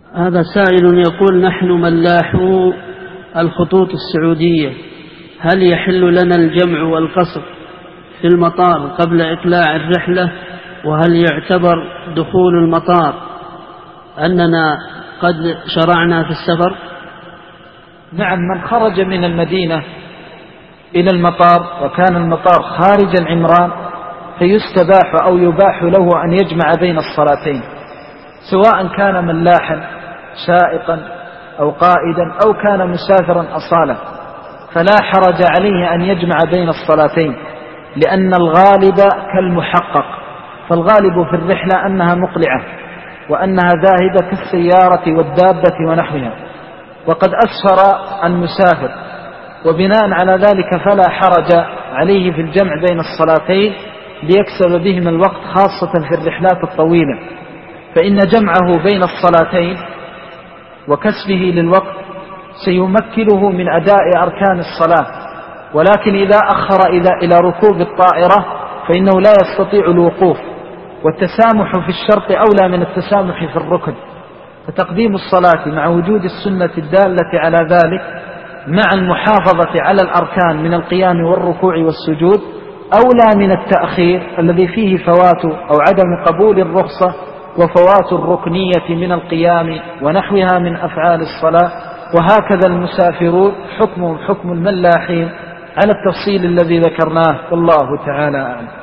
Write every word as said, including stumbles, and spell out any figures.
هذا سائل يقول: نحن ملاحو الخطوط السعودية، هل يحل لنا الجمع والقصر في المطار قبل إقلاع الرحلة؟ وهل يعتبر دخول المطار أننا قد شرعنا في السفر؟ نعم، من خرج من المدينة إلى المطار وكان المطار خارج العمران فيستباح أو يباح له أن يجمع بين الصلاتين، سواء كان ملاحا سائقا أو قائدا أو كان مسافرا أصالة، فلا حرج عليه أن يجمع بين الصلاتين، لأن الغالب كالمحقق، فالغالب في الرحلة أنها مقلعة وأنها ذاهبة كالسيارة والدابة ونحوها، وقد أسفر المسافر، وبناء على ذلك فلا حرج عليه في الجمع بين الصلاتين ليكسب بهم الوقت، خاصة في الرحلات الطويلة، فإن جمعه بين الصلاتين وكسبه للوقت سيمكنه من أداء أركان الصلاة، ولكن إذا أخر إلى ركوب الطائرة فإنه لا يستطيع الوقوف، والتسامح في الشرط أولى من التسامح في الركن، فتقديم الصلاة مع وجود السنة الدالة على ذلك مع المحافظة على الأركان من القيام والركوع والسجود أولى من التأخير الذي فيه فوات أو عدم قبول الرخصة وفوات الركنية من القيام ونحوها من أفعال الصلاة. وهكذا المسافرون حكمهم حكم الملاحين على التفصيل الذي ذكرناه، والله تعالى أعلم.